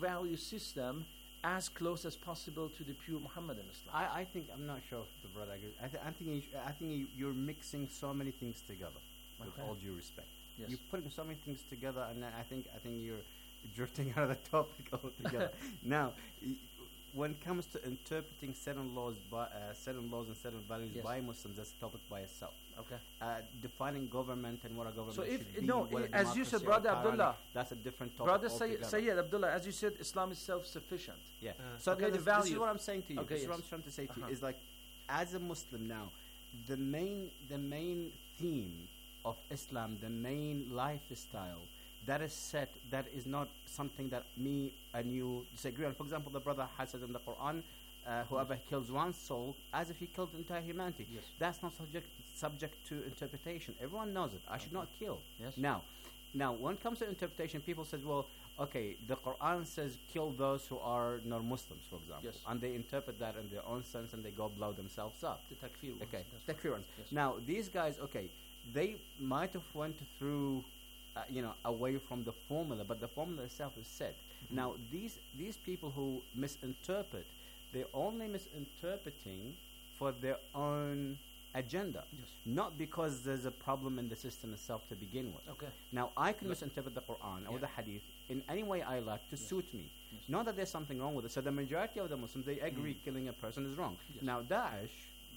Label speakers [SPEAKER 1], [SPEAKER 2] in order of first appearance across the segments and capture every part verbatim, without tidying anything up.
[SPEAKER 1] value system as close as possible to the pure Muhammadan Islam.
[SPEAKER 2] I, I think I'm not sure if the brother agrees. I, th- I think you, I think you, you're mixing so many things together. With
[SPEAKER 1] Okay.
[SPEAKER 2] all due respect,
[SPEAKER 1] Yes.
[SPEAKER 2] you're putting so many things together, and then I think I think you're drifting out of the topic altogether. Now, y- when it comes to interpreting certain laws by uh, certain laws and certain values
[SPEAKER 1] Yes.
[SPEAKER 2] by Muslims, that's a topic by itself.
[SPEAKER 1] Okay.
[SPEAKER 2] Uh, defining government and what a government
[SPEAKER 1] So if
[SPEAKER 2] should be,
[SPEAKER 1] no,
[SPEAKER 2] what a
[SPEAKER 1] as you said,
[SPEAKER 2] democracy or
[SPEAKER 1] Brother
[SPEAKER 2] tyranny,
[SPEAKER 1] Abdullah,
[SPEAKER 2] that's a different topic
[SPEAKER 1] Brother Say-
[SPEAKER 2] altogether.
[SPEAKER 1] Sayyid Abdullah, as you said, Islam is self-sufficient.
[SPEAKER 2] Yeah.
[SPEAKER 3] Uh,
[SPEAKER 2] so
[SPEAKER 1] okay,
[SPEAKER 2] okay,
[SPEAKER 1] the
[SPEAKER 2] this, this
[SPEAKER 1] value.
[SPEAKER 2] is what I'm saying to you.
[SPEAKER 1] Okay,
[SPEAKER 2] this is what
[SPEAKER 1] yes.
[SPEAKER 2] I'm trying to say to
[SPEAKER 1] Uh-huh.
[SPEAKER 2] you. Is like, as a Muslim now, the main the main theme of Islam, the main lifestyle that is set, that is not something that me and you disagree on. For example, the brother has said in the Quran, uh, whoever kills one soul, as if he killed entire humanity.
[SPEAKER 1] Yes.
[SPEAKER 2] That's not subject subject to interpretation. Everyone knows it. I should not kill.
[SPEAKER 1] Yes.
[SPEAKER 2] Now, now when it comes to interpretation, people say, well, okay, the Quran says kill those who are non-Muslims, for example,
[SPEAKER 1] Yes.
[SPEAKER 2] and they interpret that in their own sense, and they go blow themselves up.
[SPEAKER 1] The takfir ones.
[SPEAKER 2] Okay,
[SPEAKER 1] That's
[SPEAKER 2] takfir ones.
[SPEAKER 1] Yes.
[SPEAKER 2] Now, these guys, okay, they might have went through, uh, you know, away from the formula, but the formula itself is set.
[SPEAKER 1] Mm-hmm.
[SPEAKER 2] Now, these these people who misinterpret, they're only misinterpreting for their own agenda,
[SPEAKER 1] Yes.
[SPEAKER 2] not because there's a problem in the system itself to begin with.
[SPEAKER 1] Okay.
[SPEAKER 2] Now, I can
[SPEAKER 1] Look-
[SPEAKER 2] misinterpret the Quran or
[SPEAKER 1] Yeah.
[SPEAKER 2] the Hadith in any way I like to
[SPEAKER 1] Yes.
[SPEAKER 2] suit me.
[SPEAKER 1] Yes.
[SPEAKER 2] Not that there's something wrong with it. So the majority of the Muslims, they agree
[SPEAKER 1] Mm.
[SPEAKER 2] killing a person is wrong.
[SPEAKER 1] Yes.
[SPEAKER 2] Now, Daesh,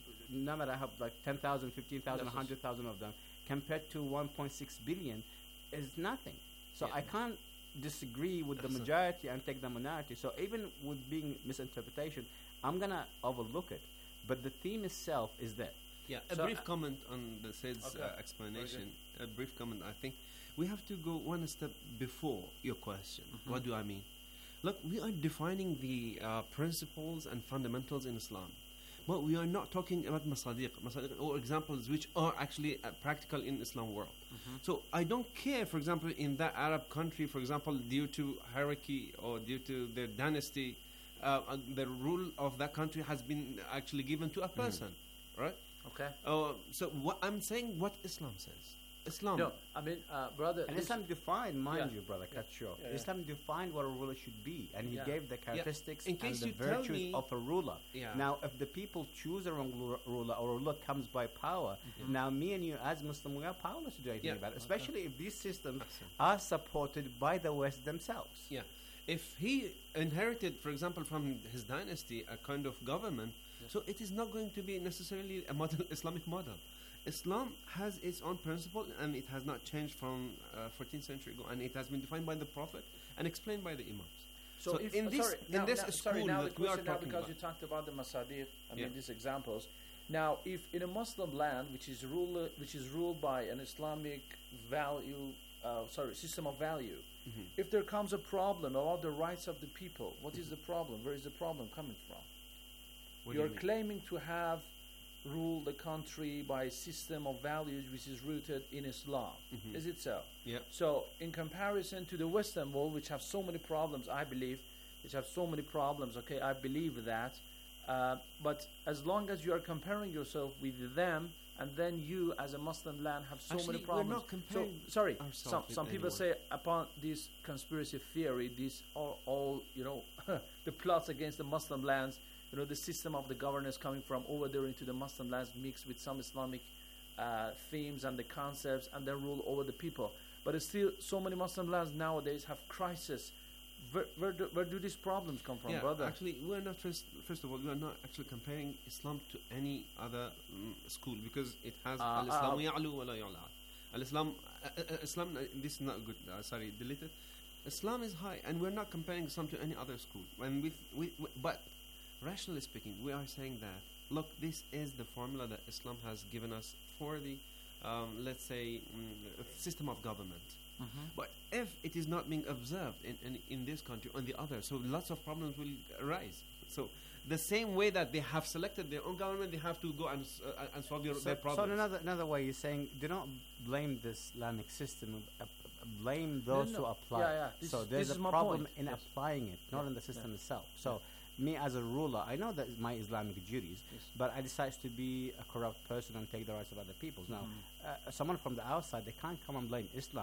[SPEAKER 2] no matter how, like ten thousand, fifteen thousand,
[SPEAKER 1] Yes, yes.
[SPEAKER 2] one hundred thousand of them, compared to one point six billion, is nothing. So
[SPEAKER 3] Yeah.
[SPEAKER 2] I can't disagree with the
[SPEAKER 3] That's a-
[SPEAKER 2] majority and take the minority. So even with being misinterpretation, I'm going to overlook it. But the theme itself is there.
[SPEAKER 3] Yeah, a
[SPEAKER 1] So,
[SPEAKER 3] brief
[SPEAKER 1] uh,
[SPEAKER 3] comment on the Said's
[SPEAKER 1] Okay.
[SPEAKER 3] uh, explanation. A brief comment. I think we have to go one step before your question.
[SPEAKER 1] Mhm.
[SPEAKER 3] What do I mean? Look, we are defining the uh, principles and fundamentals in Islam, but we are not talking about masadiq, masadiq or examples which are actually uh, practical in Islam world. So I don't care, for example, in that Arab country, for example, due to hierarchy or due to their dynasty, uh, uh, the rule of that country has been actually given to a person, right?
[SPEAKER 1] Okay.
[SPEAKER 3] Uh, so what I'm saying, what Islam says. Islam.
[SPEAKER 1] No, I mean, uh, brother.
[SPEAKER 2] And
[SPEAKER 1] this-
[SPEAKER 2] Islam defined, mind
[SPEAKER 1] Yeah.
[SPEAKER 2] you, brother,
[SPEAKER 1] Yeah.
[SPEAKER 2] cut short.
[SPEAKER 1] Yeah, yeah.
[SPEAKER 2] Islam defined what a ruler should be, and he
[SPEAKER 1] Yeah.
[SPEAKER 2] gave the characteristics
[SPEAKER 3] In
[SPEAKER 2] and
[SPEAKER 3] case
[SPEAKER 2] the
[SPEAKER 3] you tell
[SPEAKER 2] virtues
[SPEAKER 3] me-
[SPEAKER 2] of a ruler.
[SPEAKER 3] Yeah.
[SPEAKER 2] Now, if the people choose a wrong ru- ruler, or a ruler comes by power,
[SPEAKER 1] Mhm.
[SPEAKER 2] now me and you, as Muslim, we are powerless to do anything
[SPEAKER 3] Yeah.
[SPEAKER 2] about it, especially if these systems
[SPEAKER 3] Ahsan.
[SPEAKER 2] are supported by the West themselves.
[SPEAKER 3] Yeah. If he inherited, for example, from his dynasty a kind of government,
[SPEAKER 1] Yes.
[SPEAKER 3] so it is not going to be necessarily a model Islamic model. Islam has its own principle, and it has not changed from uh, fourteenth century ago, and it has been defined by the Prophet and explained by the Imams.
[SPEAKER 1] So,
[SPEAKER 3] So
[SPEAKER 1] if,
[SPEAKER 3] in
[SPEAKER 1] uh,
[SPEAKER 3] this-
[SPEAKER 1] sorry,
[SPEAKER 3] in
[SPEAKER 1] now,
[SPEAKER 3] this
[SPEAKER 1] now,
[SPEAKER 3] school
[SPEAKER 1] sorry, now the
[SPEAKER 3] that we are
[SPEAKER 1] question now
[SPEAKER 3] talking
[SPEAKER 1] because
[SPEAKER 3] about.
[SPEAKER 1] you talked about the masadiq, I
[SPEAKER 3] Yeah.
[SPEAKER 1] mean these examples. Now, if in a Muslim land which is ruled which is ruled by an Islamic value, uh, sorry, system of value,
[SPEAKER 3] Mhm.
[SPEAKER 1] if there comes a problem about the rights of the people, what is the problem? Where is the problem coming from?
[SPEAKER 3] What do
[SPEAKER 1] You're
[SPEAKER 3] you mean?
[SPEAKER 1] claiming to have ruled the country by a system of values which is rooted in Islam.
[SPEAKER 3] Mhm.
[SPEAKER 1] Is it so?
[SPEAKER 3] Yeah.
[SPEAKER 1] So, in comparison to the Western world, which have so many problems, I believe, which have so many problems, okay, I believe that. Uh, but as long as you are comparing yourself with them, and then you, as a Muslim land, have so
[SPEAKER 3] Actually,
[SPEAKER 1] many
[SPEAKER 3] we're
[SPEAKER 1] problems.
[SPEAKER 3] not comparing
[SPEAKER 1] so, sorry,
[SPEAKER 3] ourselves
[SPEAKER 1] some,
[SPEAKER 3] with
[SPEAKER 1] some people
[SPEAKER 3] anyone.
[SPEAKER 1] say upon this conspiracy theory, these are all, you know, the plots against the Muslim lands, you know, the system of the governance coming from over there into the Muslim lands mixed with some Islamic uh, themes and the concepts and then rule over the people. But it's still, so many Muslim lands nowadays have crisis. Where, where, do, where do these problems come from,
[SPEAKER 3] yeah,
[SPEAKER 1] brother?
[SPEAKER 3] actually, we're not first. First of all, we are not actually comparing Islam to any other mm, school because it has
[SPEAKER 1] Uh,
[SPEAKER 3] al-Islam
[SPEAKER 1] uh,
[SPEAKER 3] ya'lu wa la yu'la. Al-Islam, uh, uh, Islam. Uh, this is not good. Uh, sorry, delete it. Islam is high, and we're not comparing Islam to any other school. And with, we, we, but rationally speaking, we are saying that look, this is the formula that Islam has given us for the, um, let's say, mm, system of government.
[SPEAKER 1] Mhm.
[SPEAKER 3] But if it is not being observed in, in, in this country or in the other, so lots of problems will arise. So the same way that they have selected their own government, they have to go and, s- uh, and solve your,
[SPEAKER 2] So,
[SPEAKER 3] their
[SPEAKER 2] so
[SPEAKER 3] problems.
[SPEAKER 2] in another, another way, you're saying, do not blame the Islamic system, uh, uh, blame those
[SPEAKER 1] no.
[SPEAKER 2] who apply
[SPEAKER 1] Yeah,
[SPEAKER 2] it.
[SPEAKER 1] yeah. This-
[SPEAKER 2] So there's
[SPEAKER 1] this
[SPEAKER 2] a
[SPEAKER 1] is my
[SPEAKER 2] problem
[SPEAKER 1] point.
[SPEAKER 2] in
[SPEAKER 1] Yes.
[SPEAKER 2] applying it, not
[SPEAKER 1] Yeah,
[SPEAKER 2] in the system
[SPEAKER 1] yeah.
[SPEAKER 2] itself. So me as a ruler, I know that is my Islamic duties,
[SPEAKER 1] Yes.
[SPEAKER 2] but I decide to be a corrupt person and take the rights of other peoples. Now,
[SPEAKER 1] Mhm.
[SPEAKER 2] uh, someone from the outside, they can't come and blame Islam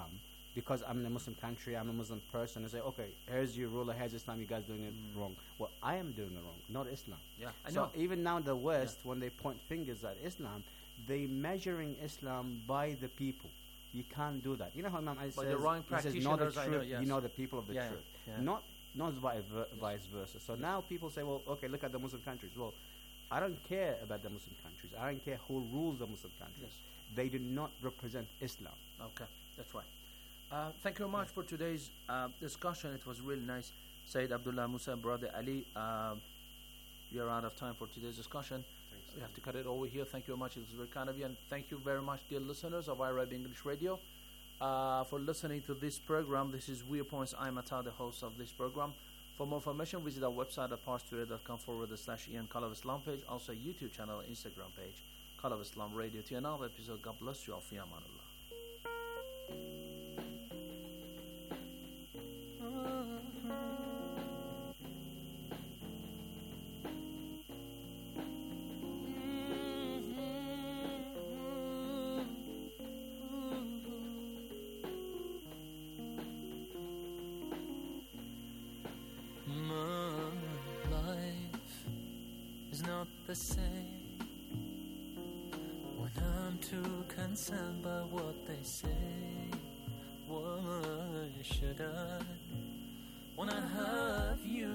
[SPEAKER 2] because I'm in a Muslim country, I'm a Muslim person, and say, okay, here's your ruler, here's Islam, you guys doing it
[SPEAKER 1] Mm.
[SPEAKER 2] wrong. Well, I am doing it wrong, not Islam.
[SPEAKER 1] Yeah, I
[SPEAKER 2] so
[SPEAKER 1] know.
[SPEAKER 2] even now in the West, when they point fingers at Islam, they measuring Islam by the people. You can't do that. You know how Imam Ali
[SPEAKER 1] By
[SPEAKER 2] says,
[SPEAKER 1] the wrong
[SPEAKER 2] he says, know the
[SPEAKER 1] practitioners, I
[SPEAKER 2] truth,
[SPEAKER 1] know, yes.
[SPEAKER 2] you know the people of the
[SPEAKER 1] Yeah,
[SPEAKER 2] truth.
[SPEAKER 1] yeah.
[SPEAKER 2] Not not vice, ver- vice versa. So now people say, well, okay, look at the Muslim countries. Well, I don't care about the Muslim countries. I don't care who rules the Muslim countries.
[SPEAKER 1] Yes.
[SPEAKER 2] They do not represent Islam.
[SPEAKER 1] Okay, that's right. Uh, thank you very much for today's uh, discussion. It was really nice. Sayyid Abdullah Musa, Brother Ali, um, we are out of time for today's discussion.
[SPEAKER 3] Thanks.
[SPEAKER 1] We have to cut it over here. Thank you very much. It was very kind of you. And thank you very much, dear listeners of Arab English Radio, uh, for listening to this program. This is Viewpoints. I'm Atta, the host of this program. For more information, visit our website at parstoday.com forward slash Ian Call of Islam page, also YouTube channel, Instagram page, Call of Islam Radio. To another episode, God bless you all. Fi amanullah.
[SPEAKER 4] My life is not the same when I'm too concerned by what they say. Why should I, when I have you,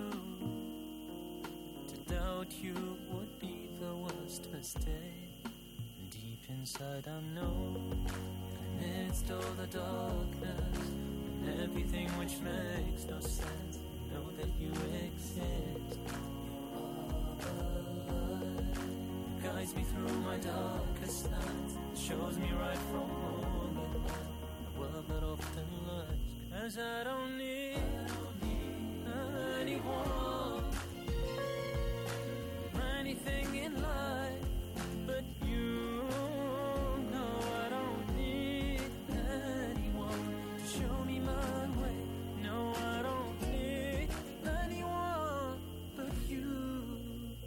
[SPEAKER 4] to doubt you would be the worst mistake. Deep inside I know that amidst all the darkness and everything which makes no sense, know that you exist. You are the light that guides me through my darkest nights, shows me right from wrong at night, the world that often lies. 'Cause I don't need, I don't need anyone or anything in life but you. No, I don't need anyone to show me my way. No, I don't need anyone but you.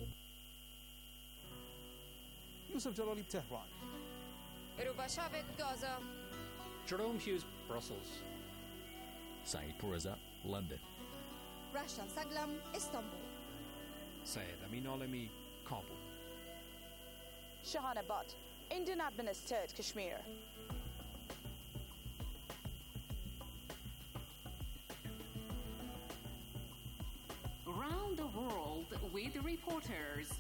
[SPEAKER 5] Yusuf Jalali, Tehran.
[SPEAKER 6] Rubashavit, Gaza.
[SPEAKER 7] Jerome Hughes, Brussels.
[SPEAKER 8] Saeed Pourreza, London.
[SPEAKER 6] Rasha Saglam, Istanbul.
[SPEAKER 7] Syed Amin Alami, Kabul.
[SPEAKER 9] Shahana Butt, Indian administered Kashmir.
[SPEAKER 10] Around the world with reporters.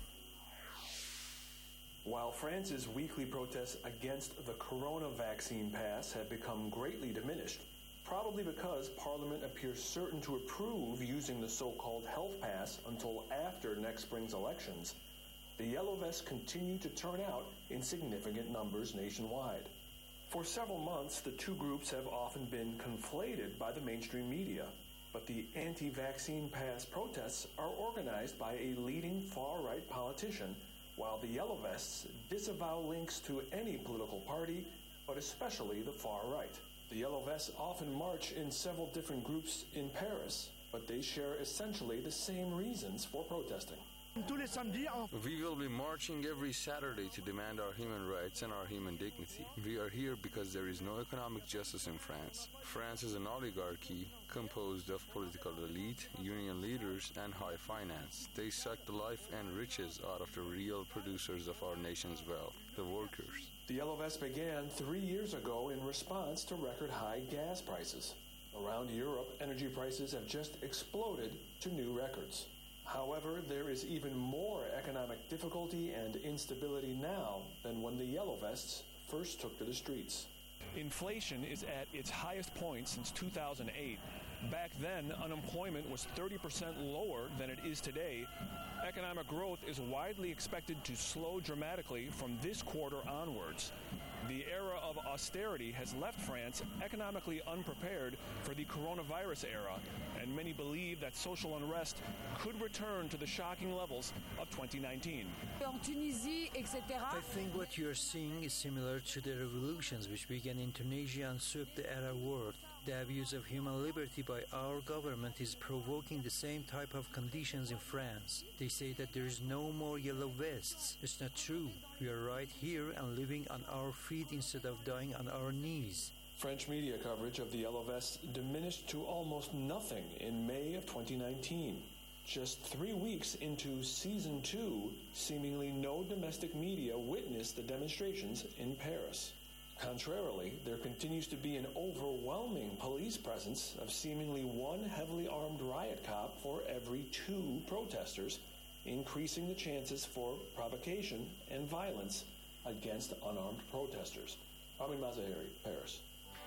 [SPEAKER 11] While France's weekly protests against the corona vaccine pass have become greatly diminished, probably because Parliament appears certain to approve using the so-called health pass until after next spring's elections, the Yellow Vests continue to turn out in significant numbers nationwide. For several months, the two groups have often been conflated by the mainstream media, but the anti-vaccine pass protests are organized by a leading far-right politician, while the Yellow Vests disavow links to any political party, but especially the far right. The Yellow Vests often march in several different groups in Paris, but they share essentially the same reasons for protesting.
[SPEAKER 12] We will be marching every Saturday to demand our human rights and our human dignity. We are here because there is no economic justice in France. France is an oligarchy composed of political elite, union leaders, and high finance. They suck the life and riches out of the real producers of our nation's wealth, the workers.
[SPEAKER 11] The Yellow Vests began three years ago in response to record high gas prices. Around Europe, energy prices have just exploded to new records. However, there is even more economic difficulty and instability now than when the Yellow Vests first took to the streets.
[SPEAKER 13] Inflation is at its highest point since two thousand eight. Back then, unemployment was thirty percent lower than it is today. Economic growth is widely expected to slow dramatically from this quarter onwards. The era of austerity has left France economically unprepared for the coronavirus era, and many believe that social unrest could return to the shocking levels of twenty nineteen.
[SPEAKER 4] I think what you're seeing is similar to the revolutions which began in Tunisia and swept the Arab world. The abuse of human liberty by our government is provoking the same type of conditions in France. They say that there is no more yellow vests. It's not true. We are right here and living on our feet instead of dying on our knees.
[SPEAKER 11] French media coverage of the Yellow Vests diminished to almost nothing in May of twenty nineteen. Just three weeks into season two, seemingly no domestic media witnessed the demonstrations in Paris. Contrarily, there continues to be an overwhelming police presence of seemingly one heavily armed riot cop for every two protesters, increasing the chances for provocation and violence against unarmed protesters. Amin Mazaheri, Paris.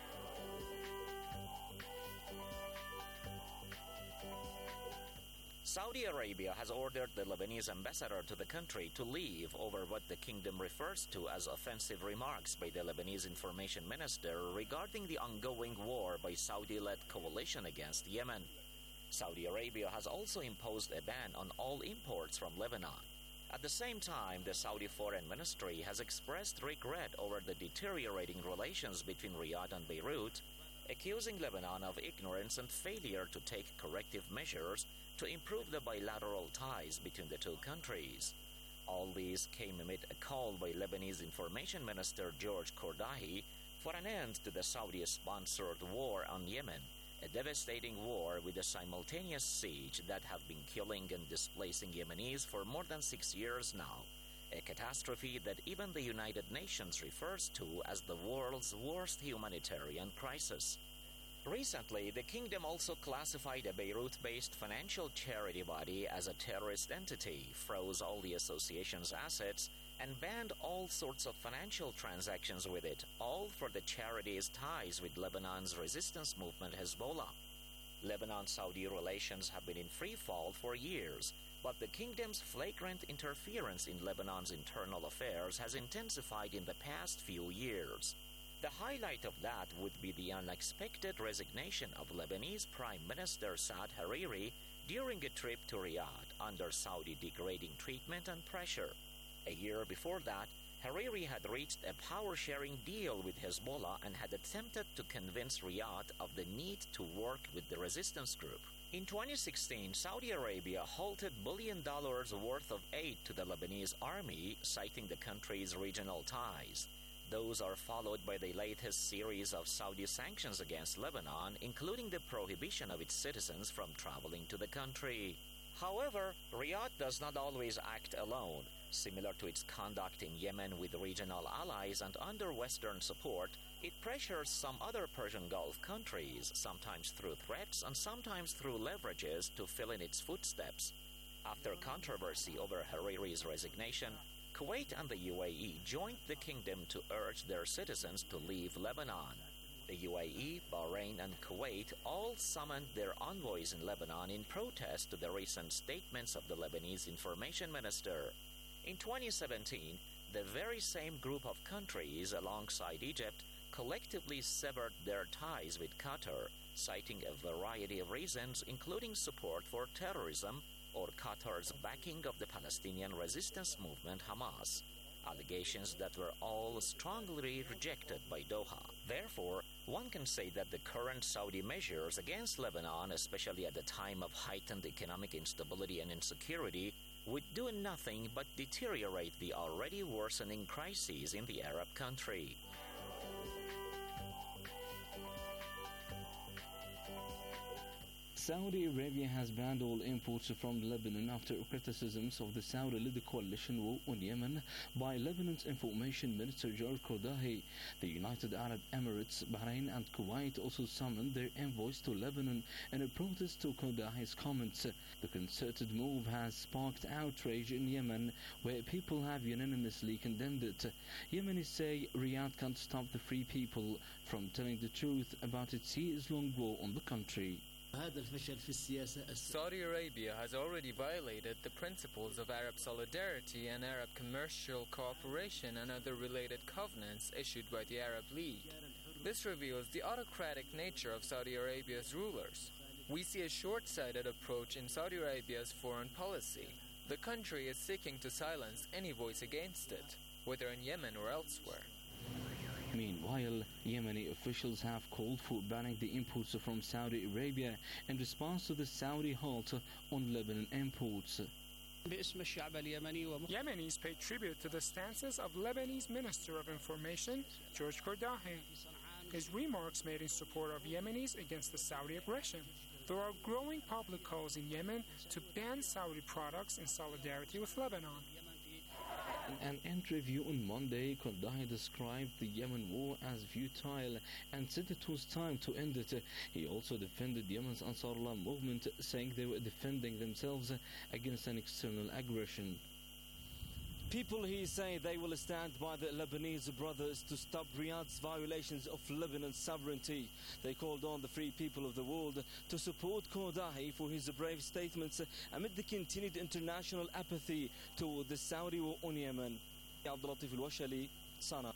[SPEAKER 14] Saudi Arabia has ordered the Lebanese ambassador to the country to leave over what the kingdom refers to as offensive remarks by the Lebanese information minister regarding the ongoing war by Saudi-led coalition against Yemen. Saudi Arabia has also imposed a ban on all imports from Lebanon. At the same time, the Saudi Foreign Ministry has expressed regret over the deteriorating relations between Riyadh and Beirut, accusing Lebanon of ignorance and failure to take corrective measures to improve the bilateral ties between the two countries. All these came amid a call by Lebanese Information Minister George Kordahi for an end to the Saudi-sponsored war on Yemen, a devastating war with a simultaneous siege that have been killing and displacing Yemenis for more than six years now, a catastrophe that even the United Nations refers to as the world's worst humanitarian crisis. Recently, the kingdom also classified a Beirut-based financial charity body as a terrorist entity, froze all the association's assets, and banned all sorts of financial transactions with it, all for the charity's ties with Lebanon's resistance movement Hezbollah. Lebanon-Saudi relations have been in free fall for years, but the kingdom's flagrant interference in Lebanon's internal affairs has intensified in the past few years. The highlight of that would be the unexpected resignation of Lebanese Prime Minister Saad Hariri during a trip to Riyadh under Saudi degrading treatment and pressure. A year before that, Hariri had reached a power-sharing deal with Hezbollah and had attempted to convince Riyadh of the need to work with the resistance group. In twenty sixteen, Saudi Arabia halted billion dollars worth of aid to the Lebanese army, citing the country's regional ties. Those are followed by the latest series of Saudi sanctions against Lebanon, including the prohibition of its citizens from traveling to the country. However, Riyadh does not always act alone. Similar to its conduct in Yemen with regional allies and under Western support, it pressures some other Persian Gulf countries, sometimes through threats and sometimes through leverages, to fill in its footsteps. After controversy over Hariri's resignation, Kuwait and the U A E joined the kingdom to urge their citizens to leave Lebanon. The U A E, Bahrain, and Kuwait all summoned their envoys in Lebanon in protest to the recent statements of the Lebanese information minister. In twenty seventeen, the very same group of countries, alongside Egypt, collectively severed their ties with Qatar, citing a variety of reasons, including support for terrorism or Qatar's backing of the Palestinian resistance movement Hamas, allegations that were all strongly rejected by Doha. Therefore, one can say that the current Saudi measures against Lebanon, especially at the time of heightened economic instability and insecurity, would do nothing but deteriorate the already worsening crises in the Arab country.
[SPEAKER 15] Saudi Arabia has banned all imports from Lebanon after criticisms of the Saudi-led coalition war on Yemen by Lebanon's information minister George Kordahi. The United Arab Emirates, Bahrain and Kuwait also summoned their envoys to Lebanon in a protest to Kordahi's comments. The concerted move has sparked outrage in Yemen, where people have unanimously condemned it. Yemenis say Riyadh can't stop the free people from telling the truth about its years-long war on the country.
[SPEAKER 16] Saudi Arabia has already violated the principles of Arab solidarity and Arab commercial cooperation and other related covenants issued by the Arab League. This reveals the autocratic nature of Saudi Arabia's rulers. We see a short-sighted approach in Saudi Arabia's foreign policy. The country is seeking to silence any voice against it, whether in Yemen or elsewhere.
[SPEAKER 15] Meanwhile, Yemeni officials have called for banning the imports from Saudi Arabia in response to the Saudi halt on Lebanon imports.
[SPEAKER 17] Yemenis pay tribute to the stances of Lebanese Minister of Information, George Kordahi. his remarks made in support of Yemenis against the Saudi aggression. There are growing public calls in Yemen to ban Saudi products in solidarity with Lebanon.
[SPEAKER 15] In an interview on Monday, Qaddafi described the Yemen war as futile and said it was time to end it. He also defended Yemen's Ansarullah movement, saying they were defending themselves against an external aggression.
[SPEAKER 18] People here say they will stand by the Lebanese brothers to stop Riyadh's violations of Lebanon's sovereignty. They called on the free people of the world to support Qaddafi for his brave statements amid the continued international apathy toward the Saudi war on Yemen. Abdulatif al-Washali, Sana.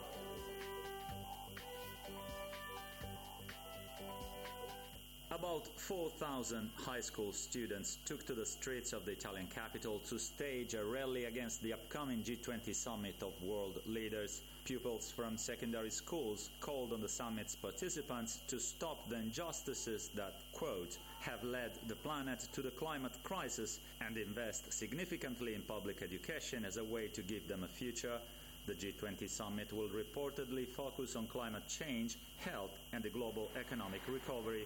[SPEAKER 19] About four thousand high school students took to the streets of the Italian capital to stage a rally against the upcoming G twenty summit of world leaders. Pupils from secondary schools called on the summit's participants to stop the injustices that, quote, have led the planet to the climate crisis and invest significantly in public education as a way to give them a future. The G twenty summit will reportedly focus on climate change, health, and the global economic recovery.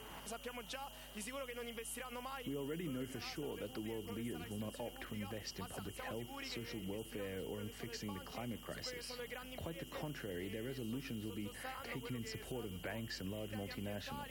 [SPEAKER 20] We already know for sure that the world leaders will not opt to invest in public health, social welfare, or in fixing the climate crisis. Quite the contrary, their resolutions will be taken in support of banks and large multinationals.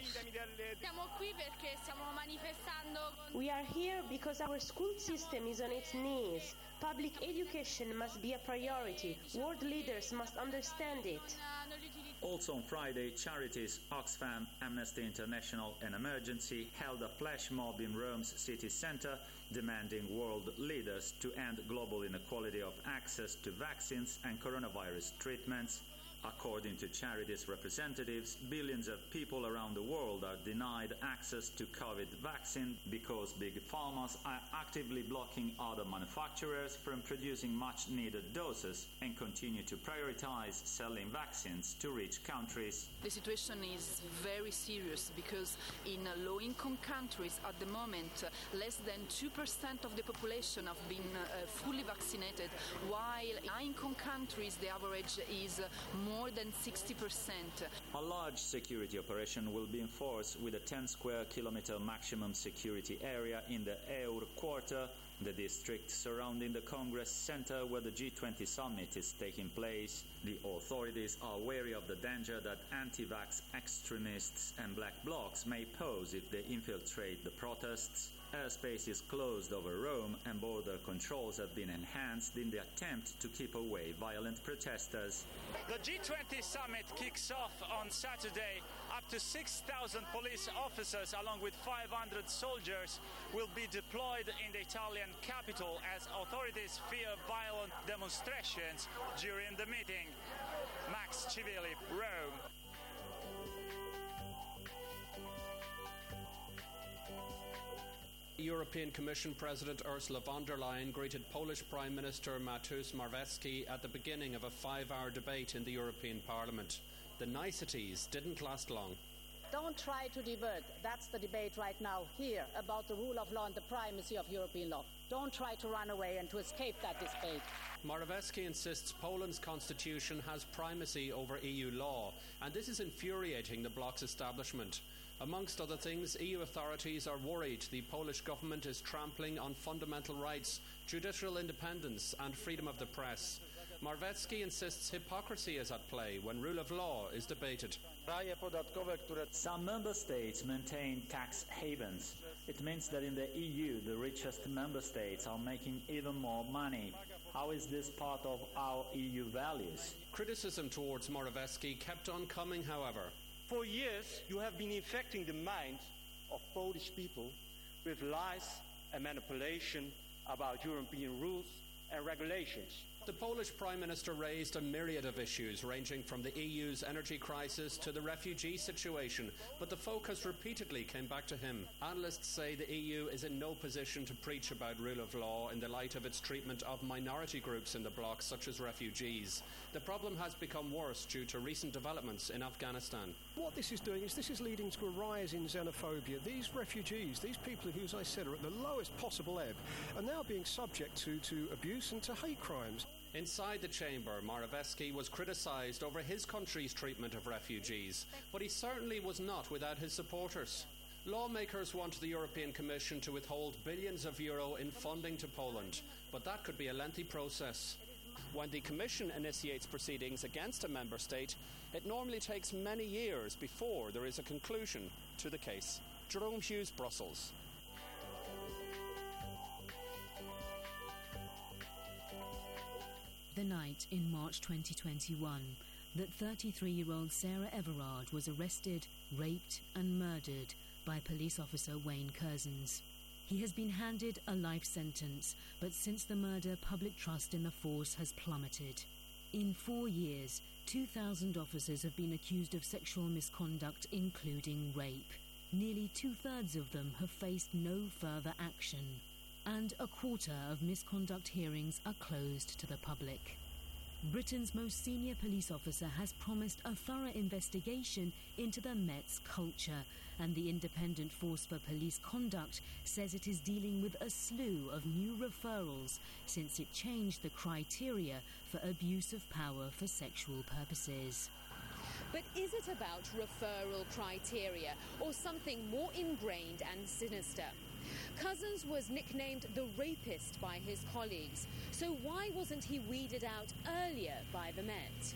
[SPEAKER 21] We are here because our school system is on its knees. Public education must be a priority. World leaders must understand it.
[SPEAKER 19] Also on Friday, charities Oxfam, Amnesty International and Emergency held a flash mob in Rome's city center demanding world leaders to end global inequality of access to vaccines and coronavirus treatments. According to charities representatives, billions of people around the world are denied access to COVID vaccine because big pharmas are actively blocking other manufacturers from producing much-needed doses and continue to prioritize selling vaccines to rich countries.
[SPEAKER 22] The situation is very serious because in low-income countries at the moment, less than two percent of the population have been uh, fully vaccinated, while in high-income countries the average is more more than sixty percent.
[SPEAKER 19] A large security operation will be enforced with a ten square kilometer maximum security area in the Eur quarter, the district surrounding the Congress Center where the G twenty summit is taking place. The authorities are wary of the danger that anti-vax extremists and black blocs may pose if they infiltrate the protests. Airspace is closed over Rome and border controls have been enhanced in the attempt to keep away violent protesters.
[SPEAKER 23] The G twenty summit kicks off on Saturday. Up to six thousand police officers along with five hundred soldiers will be deployed in the Italian capital as authorities fear violent demonstrations during the meeting. Max Civilli, Rome.
[SPEAKER 7] European Commission President Ursula von der Leyen greeted Polish Prime Minister Mateusz Morawiecki at the beginning of a five-hour debate in the European Parliament. The niceties didn't last long.
[SPEAKER 24] Don't try to divert. That's the debate right now here about the rule of law and the primacy of European law. Don't try to run away and to escape that debate.
[SPEAKER 7] Morawiecki insists Poland's constitution has primacy over E U law, and this is infuriating the bloc's establishment. Amongst other things, E U authorities are worried the Polish government is trampling on fundamental rights, judicial independence and freedom of the press. Morawiecki insists hypocrisy is at play when rule of law is debated.
[SPEAKER 19] Some member states maintain tax havens. It means that in the E U, the richest member states are making even more money. How is this part of our E U values?
[SPEAKER 7] Criticism towards Morawiecki kept on coming, however.
[SPEAKER 25] For years, you have been infecting the minds of Polish people with lies and manipulation about European rules and regulations.
[SPEAKER 7] The Polish Prime Minister raised a myriad of issues ranging from the E U's energy crisis to the refugee situation, but the focus repeatedly came back to him. Analysts say the E U is in no position to preach about rule of law in the light of its treatment of minority groups in the bloc, such as refugees. The problem has become worse due to recent developments in Afghanistan.
[SPEAKER 26] What this is doing is this is leading to a rise in xenophobia. These refugees, these people who, as I said, are at the lowest possible ebb, are now being subject to, to abuse and to hate crimes.
[SPEAKER 7] Inside the chamber, Morawiecki was criticised over his country's treatment of refugees, but he certainly was not without his supporters. Lawmakers want the European Commission to withhold billions of euro in funding to Poland, but that could be a lengthy process.
[SPEAKER 13] When the Commission initiates proceedings against a member state, it normally takes many years before there is a conclusion to the case. Jerome Hughes, Brussels.
[SPEAKER 1] The night in March twenty twenty-one that thirty-three-year-old Sarah Everard was arrested, raped and murdered by police officer Wayne Curzons. He has been handed a life sentence, but since the murder, public trust in the force has plummeted. In four years, two thousand officers have been accused of sexual misconduct, including rape. Nearly two-thirds of them have faced no further action, and a quarter of misconduct hearings are closed to the public. Britain's most senior police officer has promised a thorough investigation into the Met's culture, and the Independent Force for Police Conduct says it is dealing with a slew of new referrals since it changed the criteria for abuse of power for sexual purposes.
[SPEAKER 2] But is it about referral criteria or something more ingrained and sinister? Curzons was nicknamed the rapist by his colleagues, so why wasn't he weeded out earlier by the Met?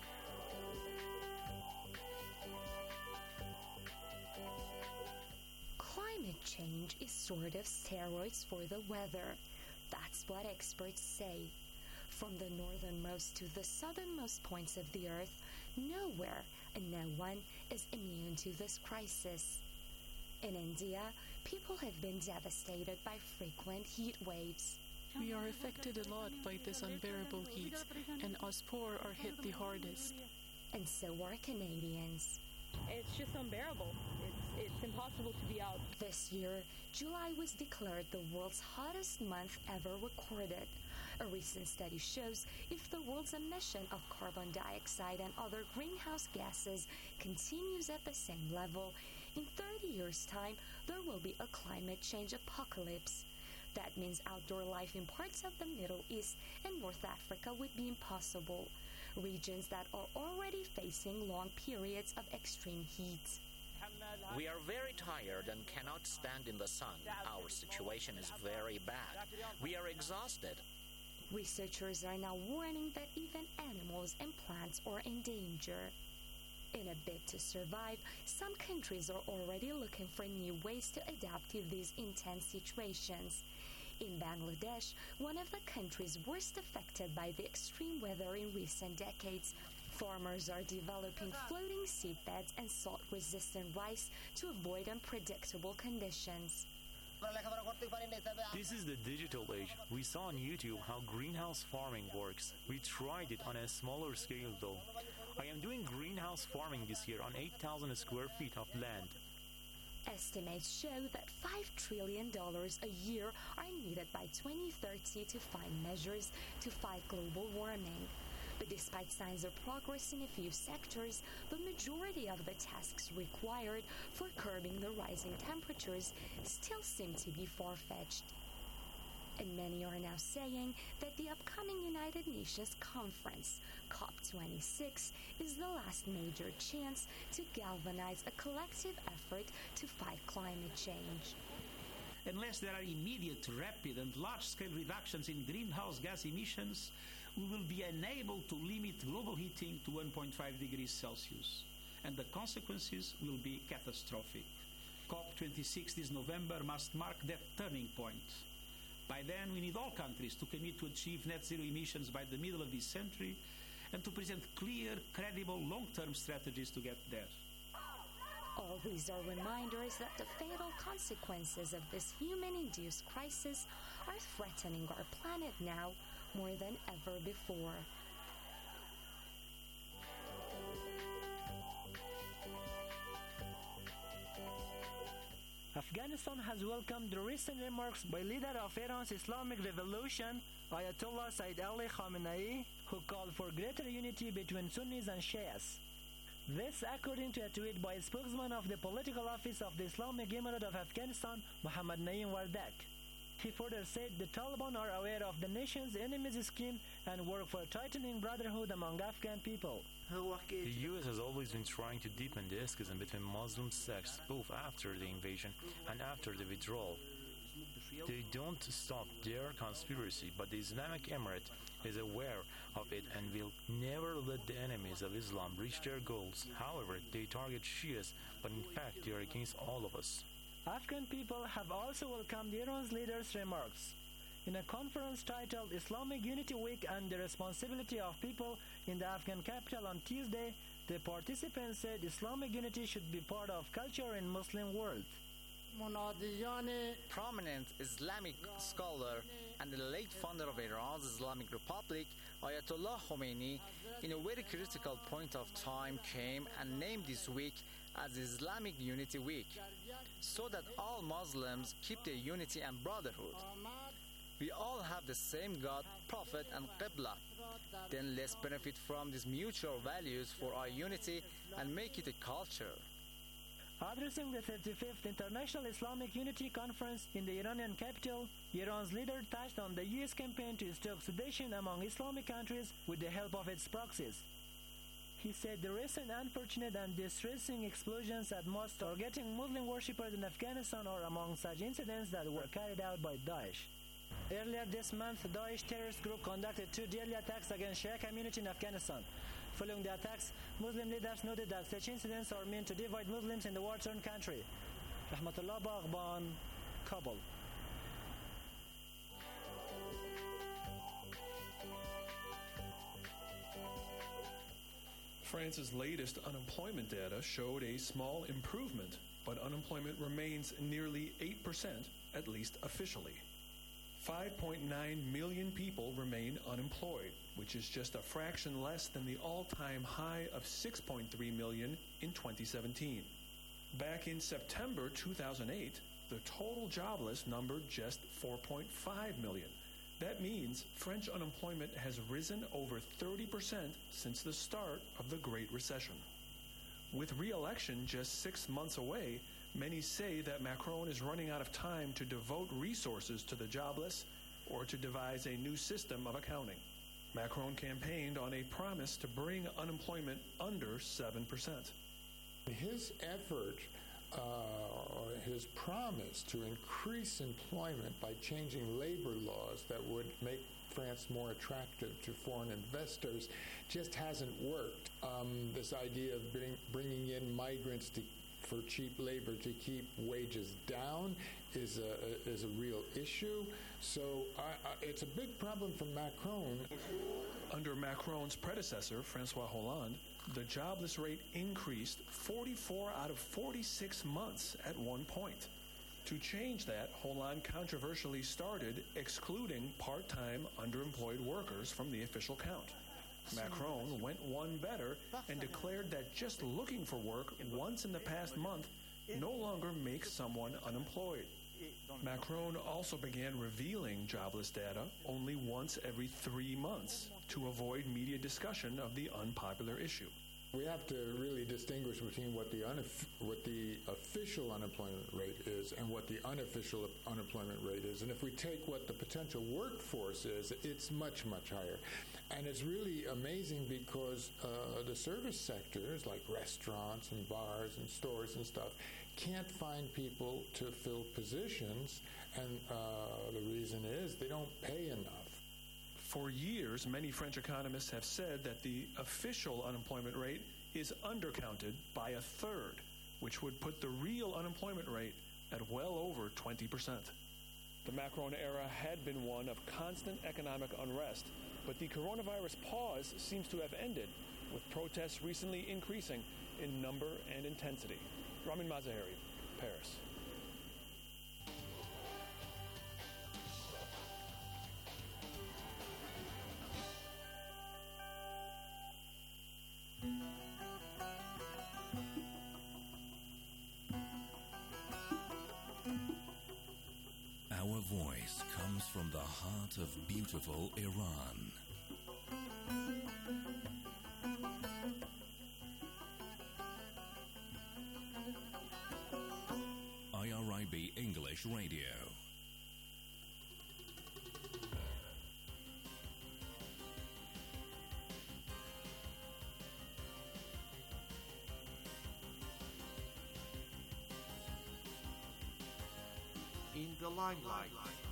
[SPEAKER 3] Climate change is sort of steroids for the weather. That's what experts say. From the northernmost to the southernmost points of the Earth, nowhere and no one is immune to this crisis. In India, people have been devastated by frequent heat waves.
[SPEAKER 5] We are affected a lot by this unbearable heat, and us poor are hit the hardest.
[SPEAKER 3] And so are Canadians.
[SPEAKER 6] It's just unbearable. It's, it's impossible to be out.
[SPEAKER 3] This year, July was declared the world's hottest month ever recorded. A recent study shows if the world's emission of carbon dioxide and other greenhouse gases continues at the same level, in thirty years' time, there will be a climate change apocalypse. That means outdoor life in parts of the Middle East and North Africa would be impossible, regions that are already facing long periods of extreme heat.
[SPEAKER 14] We are very tired and cannot stand in the sun. Our situation is very bad. We are exhausted.
[SPEAKER 3] Researchers are now warning that even animals and plants are in danger. In a bid to survive, some countries are already looking for new ways to adapt to these intense situations. In Bangladesh, one of the countries worst affected by the extreme weather in recent decades, farmers are developing floating seedbeds and salt-resistant rice to avoid unpredictable conditions.
[SPEAKER 8] This is the digital age. We saw on YouTube how greenhouse farming works. We tried it on a smaller scale though. I am doing greenhouse farming this year on eight thousand square feet of land.
[SPEAKER 3] Estimates show that five trillion dollars a year are needed by twenty thirty to find measures to fight global warming. But despite signs of progress in a few sectors, the majority of the tasks required for curbing the rising temperatures still seem to be far-fetched. And many are now saying that the upcoming United Nations conference, COP twenty-six, is the last major chance to galvanize a collective effort to fight climate change.
[SPEAKER 27] Unless there are immediate, rapid and large-scale reductions in greenhouse gas emissions, we will be unable to limit global heating to one point five degrees Celsius, and the consequences will be catastrophic. COP twenty-six this November must mark that turning point. By then, we need all countries to commit to achieve net zero emissions by the middle of this century and to present clear, credible, long-term strategies to get there.
[SPEAKER 3] All these are reminders that the fatal consequences of this human-induced crisis are threatening our planet now more than ever before.
[SPEAKER 28] Afghanistan has welcomed the recent remarks by leader of Iran's Islamic Revolution, Ayatollah Sayyid Ali Khamenei, who called for greater unity between Sunnis and Shias. This according to a tweet by a spokesman of the political office of the Islamic Emirate of Afghanistan, Mohammad Naeem Wardak. He further said the Taliban are aware of the nation's enemies' scheme and work for tightening brotherhood among Afghan people.
[SPEAKER 8] The U S has always been trying to deepen the schism between Muslim sects both after the invasion and after the withdrawal. They don't stop their conspiracy, but the Islamic Emirate is aware of it and will never let the enemies of Islam reach their goals. However, they target Shias, but in fact they are against all of us.
[SPEAKER 28] Afghan people have also welcomed Iran's leaders' remarks. In a conference titled Islamic Unity Week and the Responsibility of People in the Afghan capital on Tuesday, the participants said Islamic unity should be part of culture in Muslim world.
[SPEAKER 4] Prominent Islamic scholar and the late founder of Iran's Islamic Republic, Ayatollah Khomeini, in a very critical point of time came and named this week as Islamic Unity Week, so that all Muslims keep their unity and brotherhood. We all have the same God, Prophet and Qibla. Then let's benefit from these mutual values for our unity and make it a culture.
[SPEAKER 28] Addressing the thirty-fifth International Islamic Unity Conference in the Iranian capital, Iran's leader touched on the U S campaign to stoke sedition among Islamic countries with the help of its proxies. He said the recent unfortunate and distressing explosions at mosques targeting Muslim worshippers in Afghanistan are among such incidents that were carried out by Daesh. Earlier this month, Daesh terrorist group conducted two deadly attacks against Shia community in Afghanistan. Following the attacks, Muslim leaders noted that such incidents are meant to divide Muslims in the war-torn country. Rahmatullah Baghban, Kabul.
[SPEAKER 13] France's latest unemployment data showed a small improvement, but unemployment remains nearly eight percent, at least officially. five point nine million people remain unemployed, which is just a fraction less than the all-time high of six point three million in twenty seventeen. Back in September two thousand eight, the total jobless numbered just four point five million. That means French unemployment has risen over thirty percent since the start of the Great Recession. With re-election just six months away, many say that Macron is running out of time to devote resources to the jobless or to devise a new system of accounting. Macron campaigned on a promise to bring unemployment under seven percent.
[SPEAKER 9] His effort, uh, or his promise to increase employment by changing labor laws that would make France more attractive to foreign investors just hasn't worked. Um, this idea of bring, bringing in migrants to for cheap labor to keep wages down is a, is a real issue. So I, I, it's a big problem for Macron.
[SPEAKER 13] Under Macron's predecessor, François Hollande, the jobless rate increased forty-four out of forty-six months at one point. To change that, Hollande controversially started excluding part-time underemployed workers from the official count. Macron went one better and declared that just looking for work once in the past month no longer makes someone unemployed. Macron also began revealing jobless data only once every three months to avoid media discussion of the unpopular issue.
[SPEAKER 9] We have to really distinguish between what the unof- what the official unemployment rate is and what the unofficial unemployment rate is. And if we take what the potential workforce is, it's much, much higher. And it's really amazing because uh, the service sectors, like restaurants and bars and stores and stuff, can't find people to fill positions. And uh, the reason is they don't pay enough.
[SPEAKER 13] For years, many French economists have said that the official unemployment rate is undercounted by a third, which would put the real unemployment rate at well over twenty percent. The Macron era had been one of constant economic unrest, but the coronavirus pause seems to have ended, with protests recently increasing in number and intensity. Ramin Mazaheri, Paris.
[SPEAKER 10] Our voice comes from the heart of beautiful Iran. I R I B English Radio.
[SPEAKER 11] the limelight.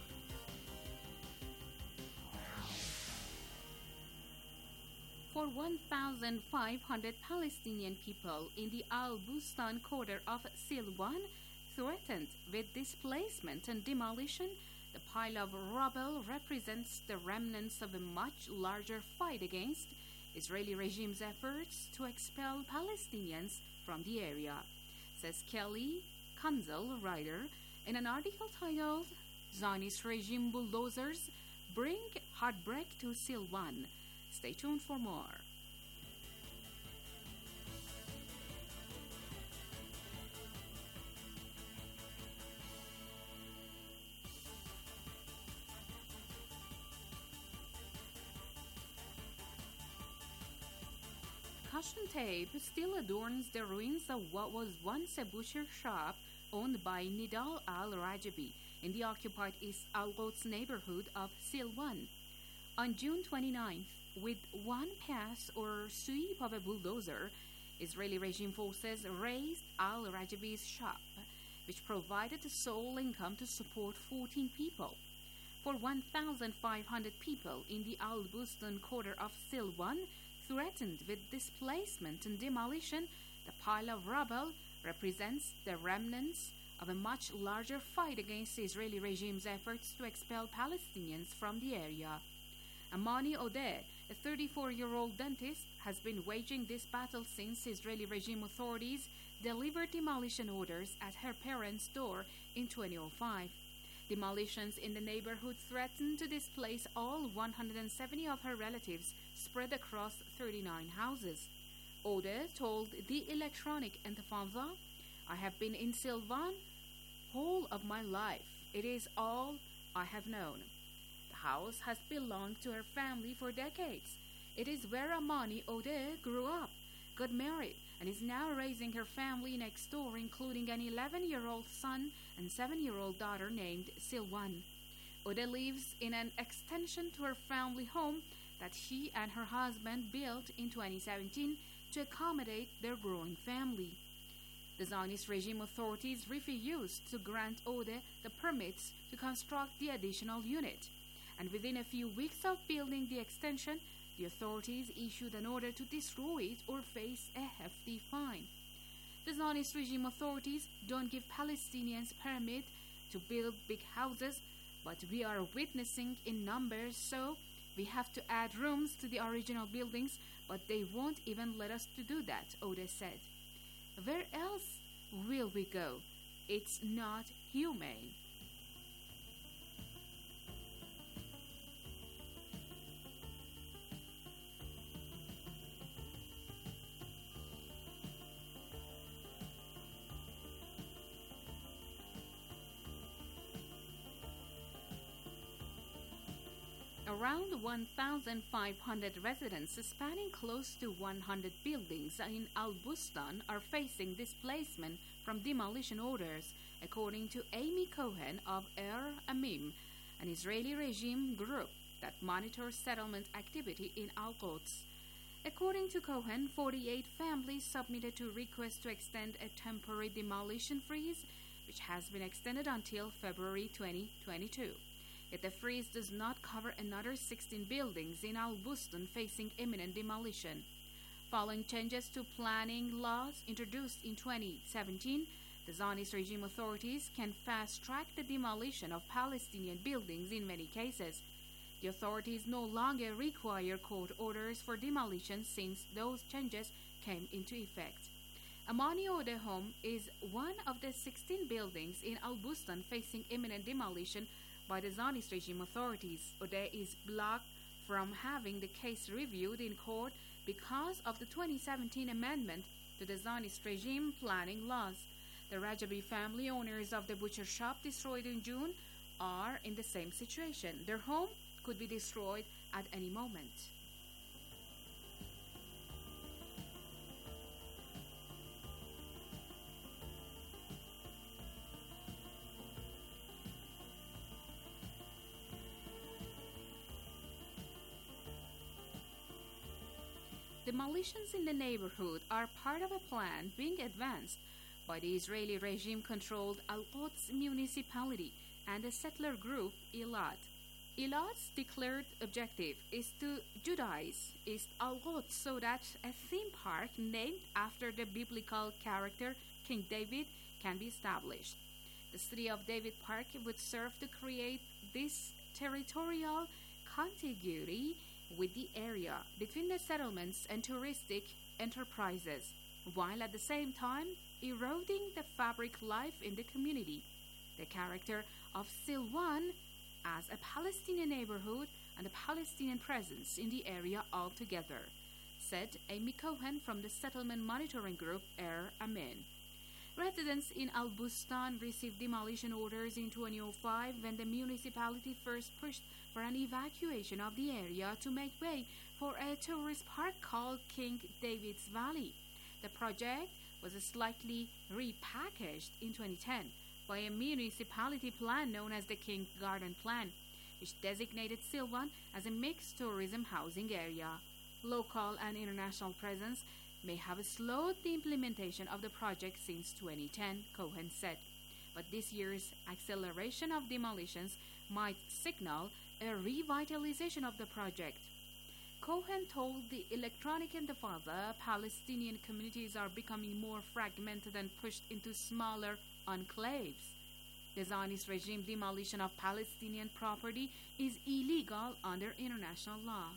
[SPEAKER 12] For one thousand five hundred Palestinian people in the Al Bustan quarter of Silwan threatened with displacement and demolition, the pile of rubble represents the remnants of a much larger fight against Israeli regime's efforts to expel Palestinians from the area, says Kelly Kunzel, writer, in an article titled Zionist Regime Bulldozers Bring Heartbreak to Silwan. Stay tuned for more. Caution tape still adorns the ruins of what was once a butcher shop owned by Nidal al-Rajabi in the occupied East Al-Quds neighborhood of Silwan. On June twenty-ninth, with one pass or sweep of a bulldozer, Israeli regime forces razed al-Rajabi's shop, which provided the sole income to support fourteen people. For one thousand five hundred people in the Al Bustan quarter of Silwan, threatened with displacement and demolition, the pile of rubble represents the remnants of a much larger fight against the Israeli regime's efforts to expel Palestinians from the area. Amani Odeh, a thirty-four-year-old dentist, has been waging this battle since Israeli regime authorities delivered demolition orders at her parents' door in twenty oh five. Demolitions in the neighborhood threatened to displace all one hundred seventy of her relatives spread across thirty-nine houses. Odeh told the Electronic Intifada, "I have been in Silwan whole of my life. It is all I have known. The house has belonged to her family for decades. It is where Amani Odeh grew up, got married, and is now raising her family next door, including an eleven-year-old son and seven-year-old daughter named Silwan. Odeh lives in an extension to her family home that she and her husband built in twenty seventeen to accommodate their growing family." The Zionist regime authorities refused to grant Odeh the permits to construct the additional unit, and within a few weeks of building the extension, the authorities issued an order to destroy it or face a hefty fine. The Zionist regime authorities don't give Palestinians permit to build big houses, but we are witnessing in numbers, so we have to add rooms to the original buildings, but they won't even let us to do that, Odeh said. Where else will we go? It's not humane. Around one thousand five hundred residents spanning close to one hundred buildings in Al Bustan are facing displacement from demolition orders, according to Amy Cohen of Er Amim, an Israeli regime group that monitors settlement activity in Al-Quds. According to Cohen, forty-eight families submitted to request to extend a temporary demolition freeze, which has been extended until February twenty twenty-two. Yet the freeze does not cover another sixteen buildings in Al Bustan facing imminent demolition. Following changes to planning laws introduced in twenty seventeen, the Zionist regime authorities can fast-track the demolition of Palestinian buildings in many cases. The authorities no longer require court orders for demolition since those changes came into effect. Amani Odeh home is one of the sixteen buildings in Al Bustan facing imminent demolition by the Zionist regime authorities. Odeh is blocked from having the case reviewed in court because of the twenty seventeen amendment to the Zionist regime planning laws. The Rajabi family, owners of the butcher shop destroyed in June, are in the same situation. Their home could be destroyed at any moment. Demolitions in the neighborhood are part of a plan being advanced by the Israeli regime-controlled Al-Quds municipality and the settler group Eilat. Eilat's declared objective is to Judaize East Al-Quds so that a theme park named after the biblical character King David can be established. The City of David Park would serve to create this territorial contiguity with the area between the settlements and touristic enterprises, while at the same time eroding the fabric life in the community. The character of Silwan as a Palestinian neighborhood and a Palestinian presence in the area altogether, said Amy Cohen from the settlement monitoring group Air Amin. Residents in Al Bustan received demolition orders in twenty oh five when the municipality first pushed for an evacuation of the area to make way for a tourist park called King David's Valley. The project was slightly repackaged in twenty ten by a municipality plan known as the King Garden Plan, which designated Silwan as a mixed tourism housing area. Local and international presence may have slowed the implementation of the project since twenty ten, Cohen said, but this year's acceleration of demolitions might signal a revitalization of the project. Cohen told the Electronic Intifada Palestinian communities are becoming more fragmented and pushed into smaller enclaves. The Zionist regime demolition of Palestinian property is illegal under international law.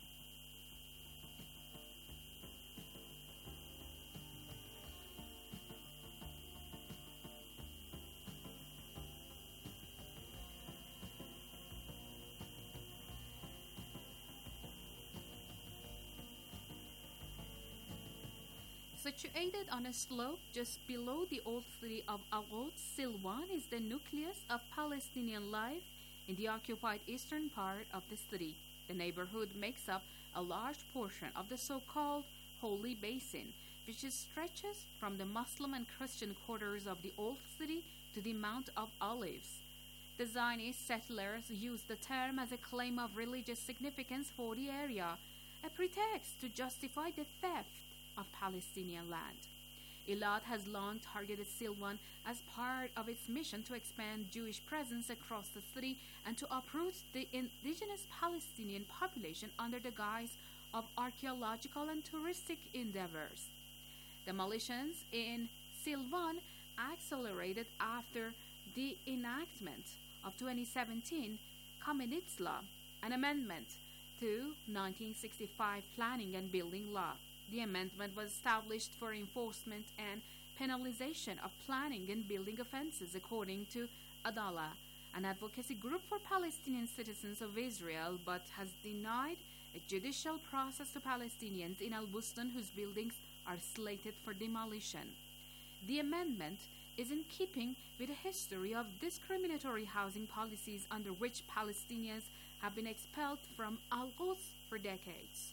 [SPEAKER 12] Situated on a slope just below the old city of Al-Quds, Silwan is the nucleus of Palestinian life in the occupied eastern part of the city. The neighborhood makes up a large portion of the so-called Holy Basin, which stretches from the Muslim and Christian quarters of the old city to the Mount of Olives. The Zionist settlers use the term as a claim of religious significance for the area, a pretext to justify the theft of Palestinian land. Eilat has long targeted Silwan as part of its mission to expand Jewish presence across the city and to uproot the indigenous Palestinian population under the guise of archaeological and touristic endeavors. Demolitions in Silwan accelerated after the enactment of twenty seventeen Kamenetz Law, an amendment to nineteen sixty-five Planning and Building Law. The amendment was established for enforcement and penalization of planning and building offenses, according to Adalah, an advocacy group for Palestinian citizens of Israel, but has denied a judicial process to Palestinians in Al Bustan whose buildings are slated for demolition. The amendment is in keeping with a history of discriminatory housing policies under which Palestinians have been expelled from Al-Quds for decades.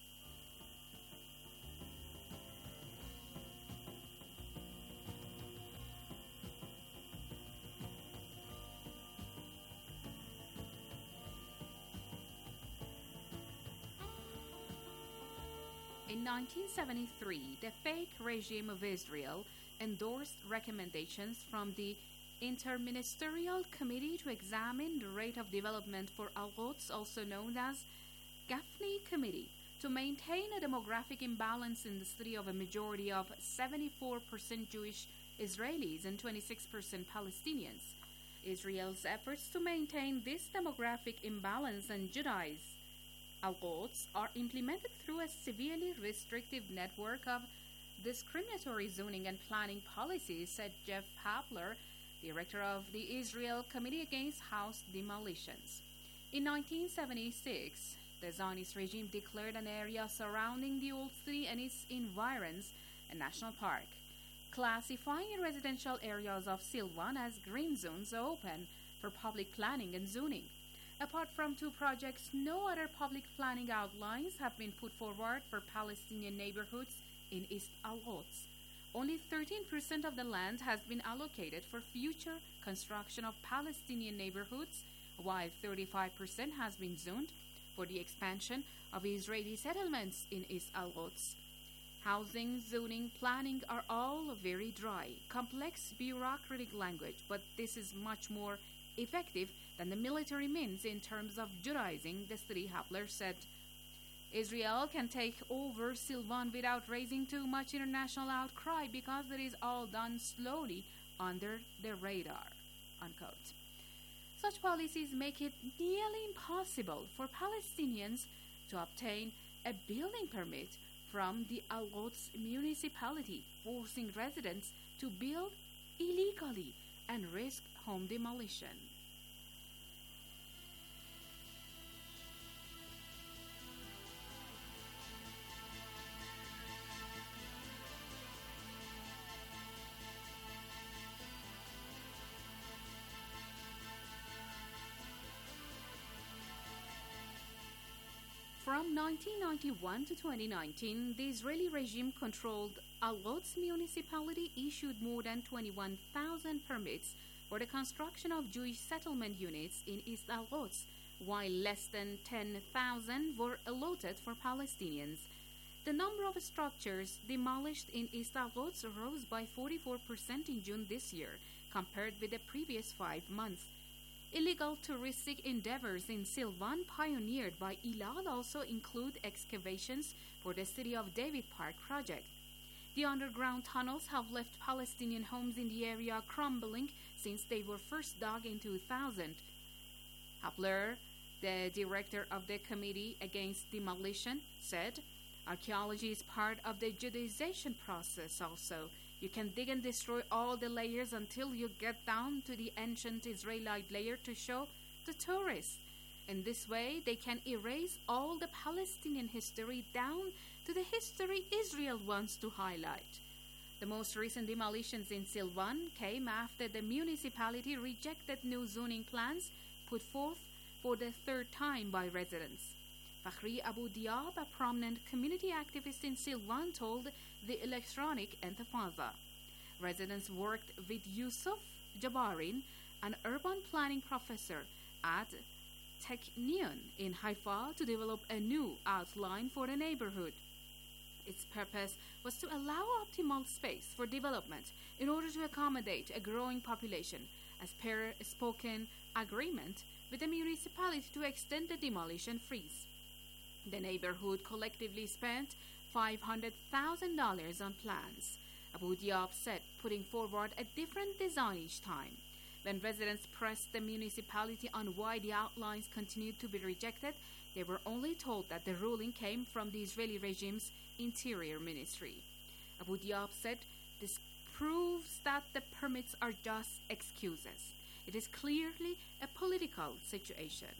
[SPEAKER 12] In nineteen seventy-three, the fake regime of Israel endorsed recommendations from the Interministerial Committee to examine the rate of development for Al-Quds, also known as Gafni Committee, to maintain a demographic imbalance in the city of a majority of seventy-four percent Jewish Israelis and twenty-six percent Palestinians. Israel's efforts to maintain this demographic imbalance and Judaize Al-Quds are implemented through a severely restrictive network of discriminatory zoning and planning policies, said Jeff Hapler, director of the Israel Committee Against House Demolitions. In nineteen seventy-six, the Zionist regime declared an area surrounding the old city and its environs a national park, classifying residential areas of Silwan as green zones open for public planning and zoning. Apart from two projects, no other public planning outlines have been put forward for Palestinian neighborhoods in East Al-Quds. Only thirteen percent of the land has been allocated for future construction of Palestinian neighborhoods, while thirty-five percent has been zoned for the expansion of Israeli settlements in East Al-Quds. Housing, zoning, planning are all very dry, complex bureaucratic language, but this is much more effective than the military means in terms of Judaizing the city, Hafler said. Israel can take over Silvan without raising too much international outcry because it is all done slowly under the radar, unquote. Such policies make it nearly impossible for Palestinians to obtain a building permit from the Al-Quds municipality, forcing residents to build illegally and risk home demolition. From nineteen ninety-one to twenty nineteen, the Israeli regime-controlled Al-Quds municipality issued more than twenty-one thousand permits for the construction of Jewish settlement units in East Al-Quds, while less than ten thousand were allotted for Palestinians. The number of structures demolished in East Al-Quds rose by forty-four percent in June this year, compared with the previous five months. Illegal touristic endeavors in Silvan, pioneered by Elad, also include excavations for the City of David Park project. The underground tunnels have left Palestinian homes in the area crumbling since they were first dug in two thousand. Hafler, the director of the Committee Against Demolition, said, "Archaeology is part of the Judaization process also. You can dig and destroy all the layers until you get down to the ancient Israelite layer to show the tourists. In this way, they can erase all the Palestinian history down to the history Israel wants to highlight." The most recent demolitions in Silvan came after the municipality rejected new zoning plans put forth for the third time by residents. Fakhri Abu Diab, a prominent community activist in Silvan, told the Electronic Intifada. Residents worked with Yusuf Jabarin, an urban planning professor at Technion in Haifa, to develop a new outline for the neighborhood. Its purpose was to allow optimal space for development in order to accommodate a growing population, as per a spoken agreement with the municipality to extend the demolition freeze. The neighborhood collectively spent five hundred thousand dollars on plans, Abu Diab said, putting forward a different design each time. When residents pressed the municipality on why the outlines continued to be rejected, they were only told that the ruling came from the Israeli regime's Interior Ministry. Abu Diab said, "This proves that the permits are just excuses. It is clearly a political situation."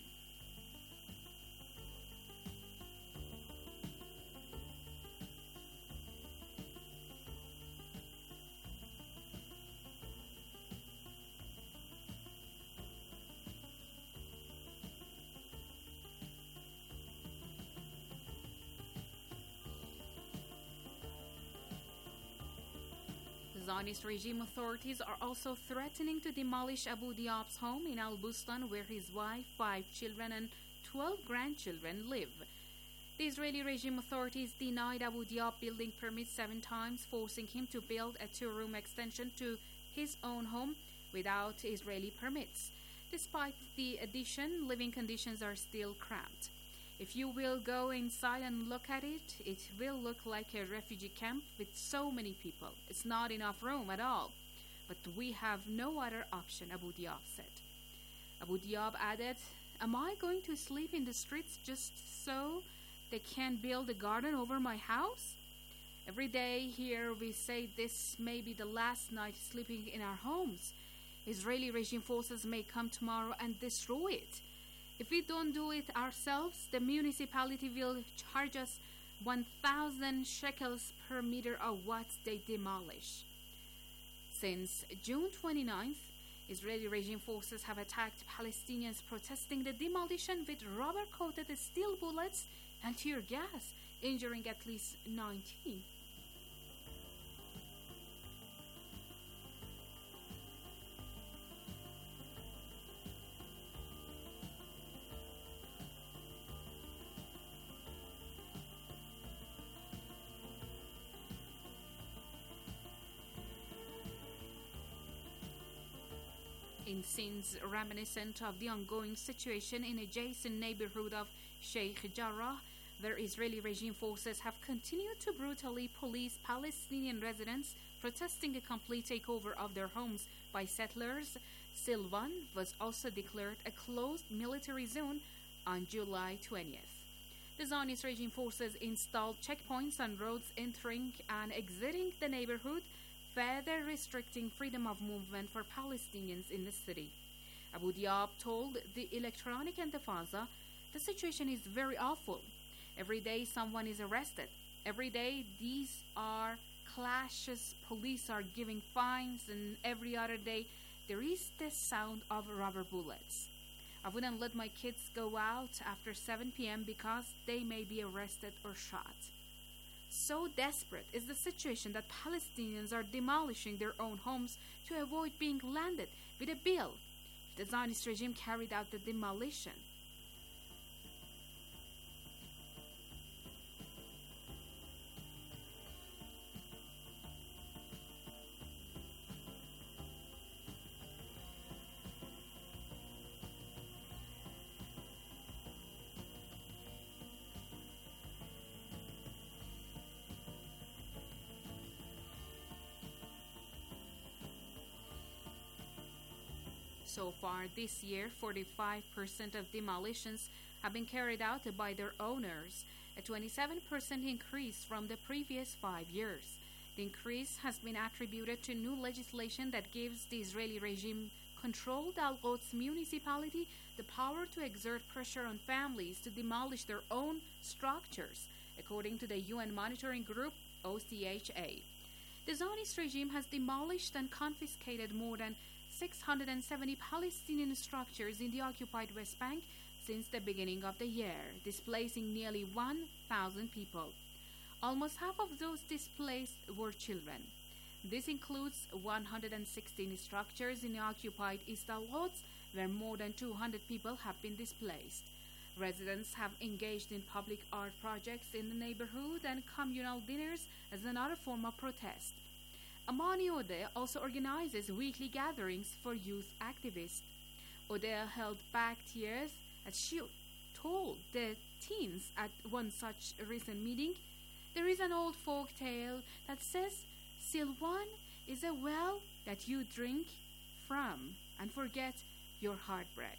[SPEAKER 12] Zionist regime authorities are also threatening to demolish Abu Diab's home in Al Bustan, where his wife, five children, and twelve grandchildren live. The Israeli regime authorities denied Abu Diab building permits seven times, forcing him to build a two-room extension to his own home without Israeli permits. Despite the addition, living conditions are still cramped. If you will go inside and look at it, it will look like a refugee camp with so many people. It's not enough room at all. But we have no other option, Abu Diab said. Abu Diab added, "Am I going to sleep in the streets just so they can build a garden over my house? Every day here we say this may be the last night sleeping in our homes. Israeli regime forces may come tomorrow and destroy it. If we don't do it ourselves, the municipality will charge us one thousand shekels per meter of what they demolish." Since June twenty-ninth, Israeli regime forces have attacked Palestinians protesting the demolition with rubber-coated steel bullets and tear gas, injuring at least nineteen. in scenes reminiscent of the ongoing situation in adjacent neighborhood of Sheikh Jarrah, where Israeli regime forces have continued to brutally police Palestinian residents protesting a complete takeover of their homes by settlers. Silwan was also declared a closed military zone on July twentieth. The Zionist regime forces installed checkpoints on roads entering and exiting the neighborhood, further restricting freedom of movement for Palestinians in the city. Abu Diab told the Electronic Intifada, "The situation is very awful. Every day someone is arrested. Every day these are clashes, police are giving fines, and every other day there is the sound of rubber bullets. I wouldn't let my kids go out after seven p.m. because they may be arrested or shot." So desperate is the situation that Palestinians are demolishing their own homes to avoid being landed with a bill if the Zionist regime carried out the demolition. So far this year, forty-five percent of demolitions have been carried out by their owners, a twenty-seven percent increase from the previous five years. The increase has been attributed to new legislation that gives the Israeli regime-controlled Al-Quds municipality the power to exert pressure on families to demolish their own structures, according to the U N monitoring group O C H A. The Zionist regime has demolished and confiscated more than six hundred seventy Palestinian structures in the occupied West Bank since the beginning of the year, displacing nearly one thousand people. Almost half of those displaced were children. This includes one hundred sixteen structures in the occupied East Al-Quds, where more than two hundred people have been displaced. Residents have engaged in public art projects in the neighborhood and communal dinners as another form of protest. Amani Odeh also organizes weekly gatherings for youth activists. Odeh held back tears as she told the teens at one such recent meeting, "There is an old folk tale that says Silwan is a well that you drink from and forget your heartbreak."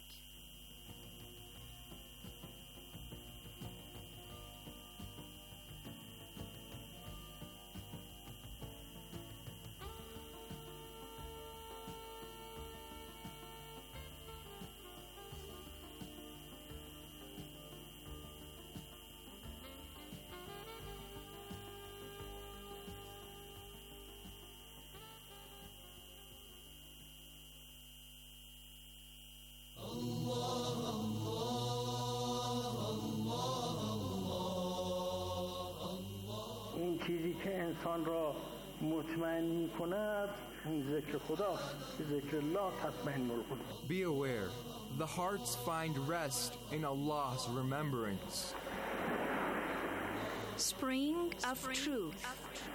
[SPEAKER 11] چیزی که انسان را مطمئن می کند این ذکر خداست. ذکر الله تطمئن القلوب.
[SPEAKER 15] Be aware, the hearts find rest in Allah's remembrance.
[SPEAKER 16] Spring of Truth.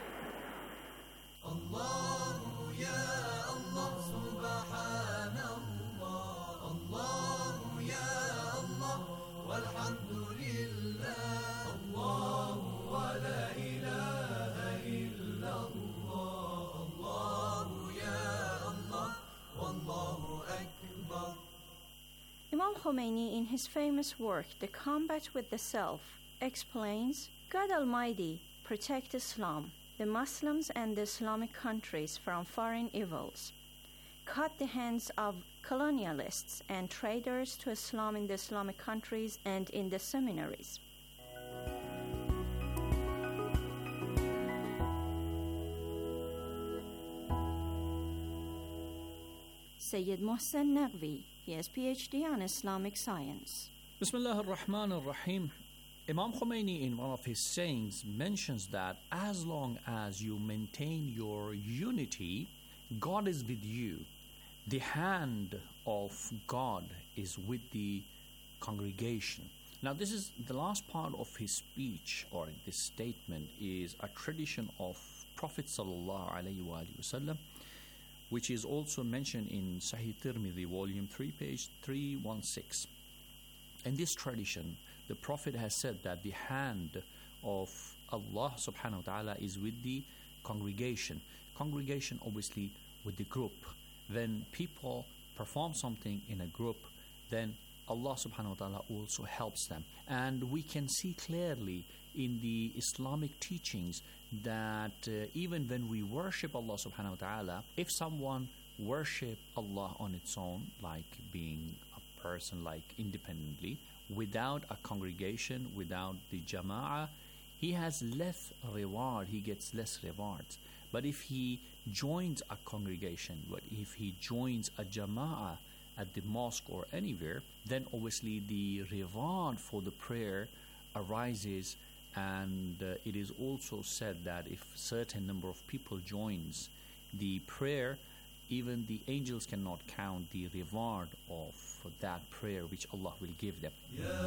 [SPEAKER 16] Allah ya Allah subhanallah. Allah ya Allah walhamdulillah. Allah wa la ilaha illa Allah. Allah ya Allah wallahu akbar. Imam Khomeini, in his famous work The Combat with the Self, explains, God Almighty protect Islam, the Muslims and the Islamic countries from foreign evils. Cut the hands of colonialists and traders to Islam in the Islamic countries and in the seminaries. Sayyid Mohsen Naqvi, he has P H D on Islamic science.
[SPEAKER 27] Bismillah ar-Rahman ar-Rahim. Imam Khomeini, in one of his sayings, mentions that as long as you maintain your unity, God is with you. The hand of God is with the congregation. Now, this is the last part of his speech, or this statement, is a tradition of Prophet sallallahu alaihi wasallam,
[SPEAKER 17] which is also mentioned in Sahih Tirmidhi, volume three, page three sixteen. In this tradition, the Prophet has said that the hand of Allah subhanahu wa ta'ala is with the congregation. Congregation obviously with the group. When people perform something in a group, then Allah subhanahu wa ta'ala also helps them. And we can see clearly in the Islamic teachings that uh, even when we worship Allah subhanahu wa ta'ala, if someone worship Allah on its own, like being a person, like independently, without a congregation, without the jama'ah, he has less reward, he gets less rewards. But if he joins a congregation, but if he joins a jama'ah at the mosque or anywhere, then obviously the reward for the prayer arises. And uh, it is also said that if a certain number of people joins the prayer, even the angels cannot count the reward of that prayer which Allah will give them.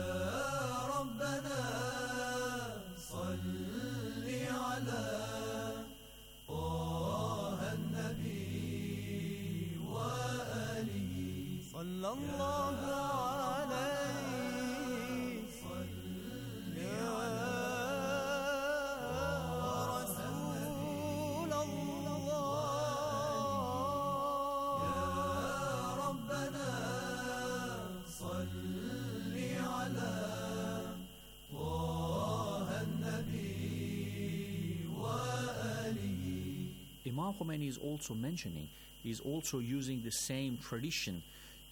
[SPEAKER 17] Imam Khomeini is also mentioning, is also using the same tradition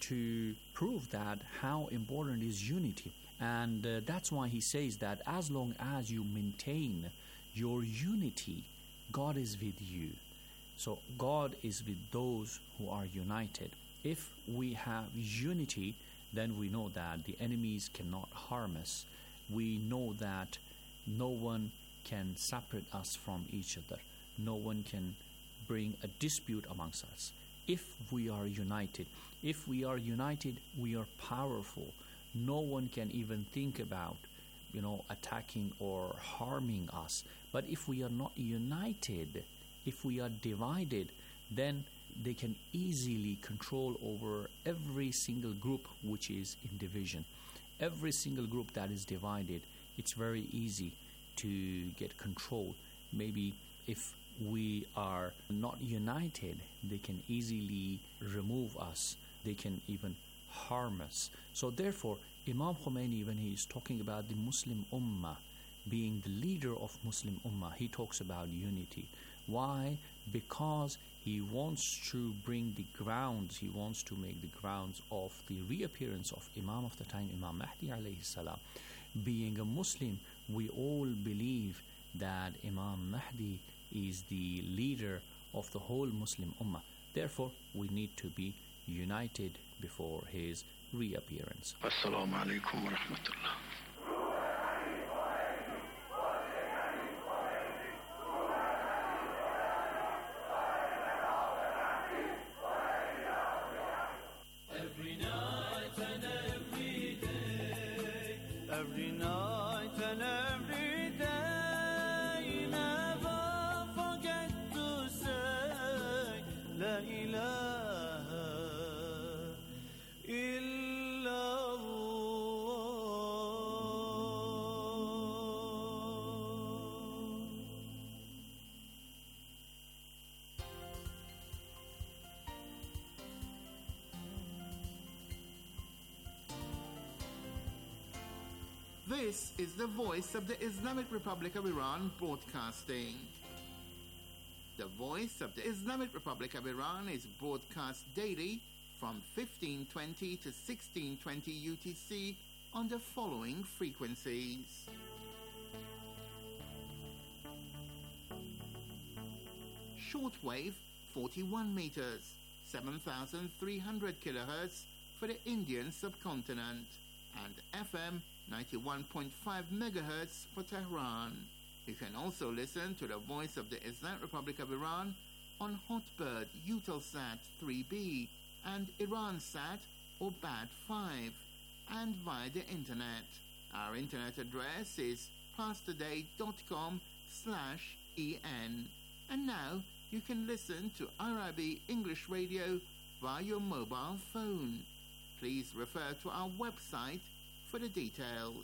[SPEAKER 17] to prove that how important is unity. And uh, that's why he says that as long as you maintain your unity, God is with you. So God is with those who are united. If we have unity, then we know that the enemies cannot harm us. We know that no one can separate us from each other. No one can bring a dispute amongst us. If we are united, if we are united, we are powerful. No one can even think about, you know, attacking or harming us. But if we are not united, if we are divided, then they can easily control over every single group which is in division. Every single group that is divided, it's very easy to get control. Maybe if we are not united, they can easily remove us. They can even harm us. So therefore, Imam Khomeini, when he is talking about the Muslim Ummah, being the leader of Muslim Ummah, he talks about unity. Why? Because he wants to bring the grounds, he wants to make the grounds of the reappearance of Imam of the time, Imam Mahdi alayhi salam. Being a Muslim, we all believe that Imam Mahdi is the leader of the whole Muslim Ummah. Therefore, we need to be united before his reappearance.
[SPEAKER 18] Assalamu alaikum wa rahmatullah.
[SPEAKER 16] Every night and every day, every night and every day, never forget to say La ilaha illallah.
[SPEAKER 19] This is the voice of the Islamic Republic of Iran broadcasting. The voice of the Islamic Republic of Iran is broadcast daily from fifteen twenty to sixteen twenty U T C on the following frequencies. Shortwave forty-one meters, seven thousand three hundred kilohertz for the Indian subcontinent, and F M ninety-one point five megahertz for Tehran. You can also listen to the voice of the Islamic Republic of Iran on Hotbird Eutelsat three B and Iransat or B A D five, and via the internet. Our internet address is pastoday dot com slash en. And now, you can listen to I R I B English Radio via your mobile phone. Please refer to our website for the details.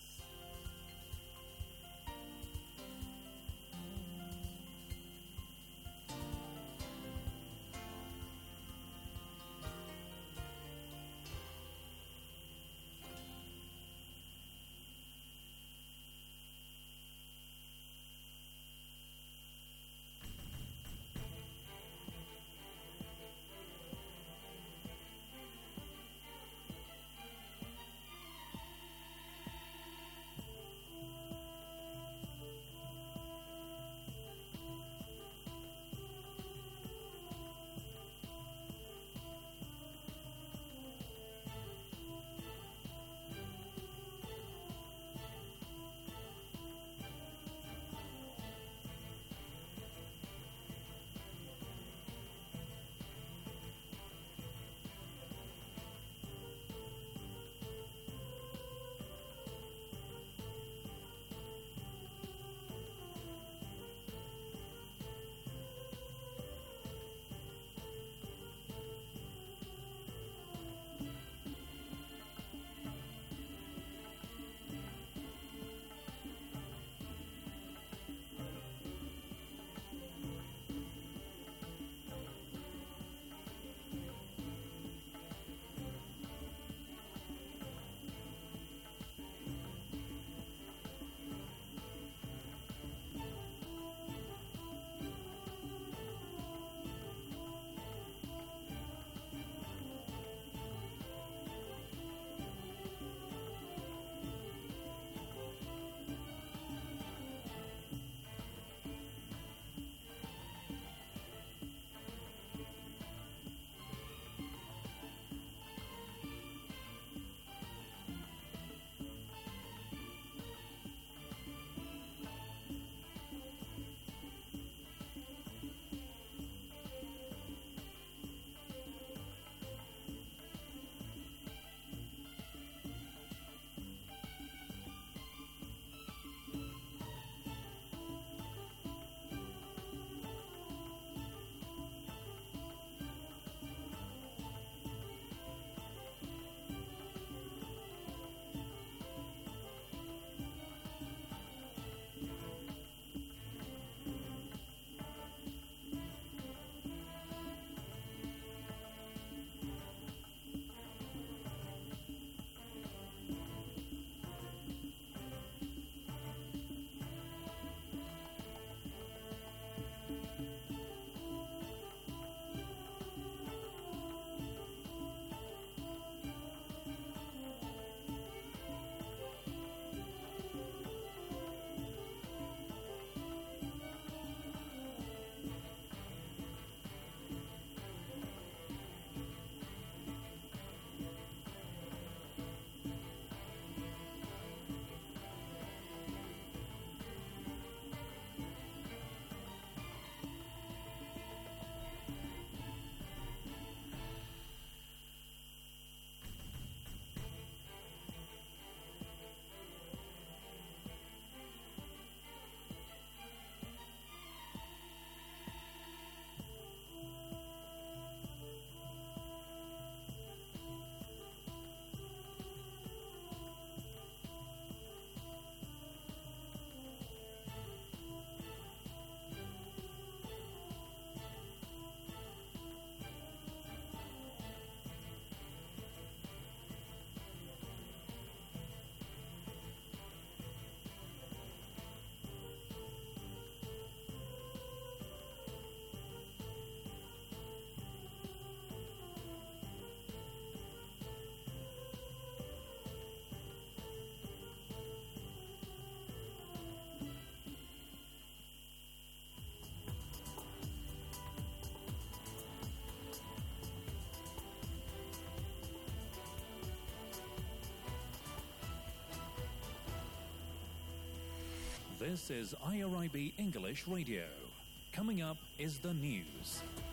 [SPEAKER 10] This is I R I B English Radio. Coming up is the news.